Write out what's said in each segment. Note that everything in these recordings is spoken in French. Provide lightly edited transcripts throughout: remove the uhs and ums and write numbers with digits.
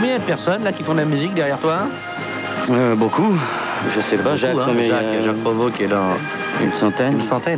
Combien de personnes là qui font de la musique derrière toi? Beaucoup. Je sais pas, Jacques, mais Jacques Provost qui est là. une centaine. Une centaine.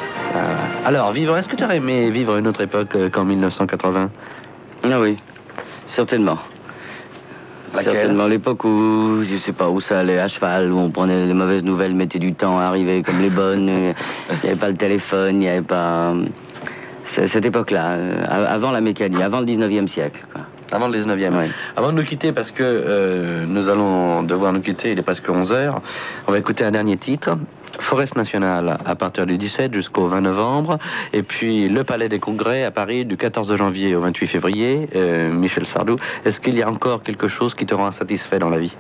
Alors, est-ce que tu aurais aimé vivre une autre époque qu'en 1980? Ah oui, certainement. Laquelle? Certainement l'époque où, je sais pas, où ça allait à cheval, où on prenait les mauvaises nouvelles, mettait du temps à arriver comme les bonnes. Il n'y avait pas le téléphone, il n'y avait pas... Cette époque-là, avant la mécanique, avant le 19e siècle, quoi. Avant le 19e. Oui. Avant de nous quitter, parce que nous allons devoir nous quitter, il est presque 11h, on va écouter un dernier titre. Forest Nationale à partir du 17 jusqu'au 20 novembre, et puis le Palais des Congrès à Paris du 14 janvier au 28 février. Michel Sardou, est-ce qu'il y a encore quelque chose qui te rend insatisfait dans la vie?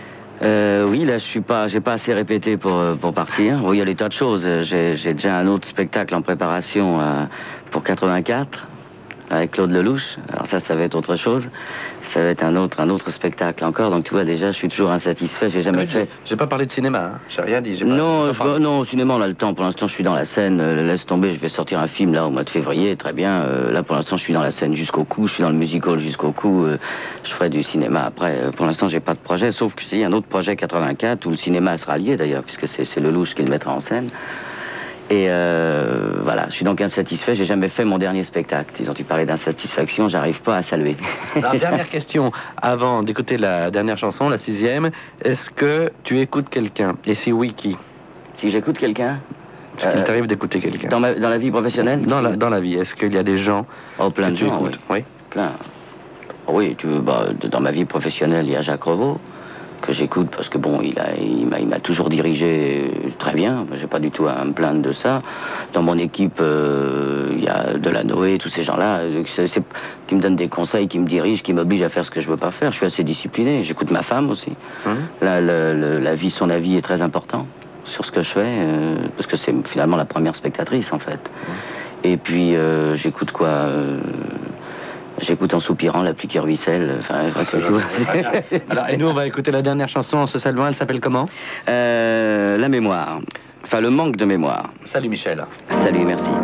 Oui, là, j'ai pas assez répété pour partir. Oui, il y a des tas de choses. J'ai déjà un autre spectacle en préparation pour 84 avec Claude Lelouch. Alors ça va être autre chose. Ça va être un autre spectacle encore. Donc tu vois, déjà, je suis toujours insatisfait. J'ai jamais fait. J'ai pas parlé de cinéma. Hein. J'ai rien dit. Non, au cinéma, on a le temps. Pour l'instant, je suis dans la scène. Laisse tomber. Je vais sortir un film là au mois de février. Très bien. Là, pour l'instant, je suis dans la scène jusqu'au cou. Je suis dans le musical jusqu'au cou. Je ferai du cinéma après. Pour l'instant, j'ai pas de projet. Sauf que y a un autre projet 84 où le cinéma sera lié d'ailleurs, puisque c'est Lelouch qui le mettra en scène. Et voilà, je suis donc insatisfait, j'ai jamais fait mon dernier spectacle. Ils ont parlé d'insatisfaction, j'arrive pas à saluer. Alors, dernière question, avant d'écouter la dernière chanson, la 6e, est-ce que tu écoutes quelqu'un? Et si oui, qui? Si j'écoute quelqu'un? Est-ce qu'il t'arrive d'écouter quelqu'un? Dans la vie professionnelle? Dans la vie, est-ce qu'il y a des gens plein que de tu gens, écoutes? Oui. Plein. Oui, dans ma vie professionnelle, il y a Jacques Revaux, que j'écoute parce que bon, il m'a toujours dirigé très bien. J'ai pas du tout à me plaindre de ça. Dans mon équipe, il y a Delanoë, tous ces gens-là, qui me donnent des conseils, qui me dirigent, qui m'obligent à faire ce que je veux pas faire. Je suis assez discipliné. J'écoute ma femme aussi. Son avis est très important sur ce que je fais, parce que c'est finalement la première spectatrice en fait. Et puis j'écoute quoi? J'écoute en soupirant la pluie qui ruisselle. Enfin, c'est tout. Alors, et nous, on va écouter la dernière chanson en se saluant. Elle s'appelle comment? La mémoire. Enfin, le manque de mémoire. Salut Michel. Salut, merci.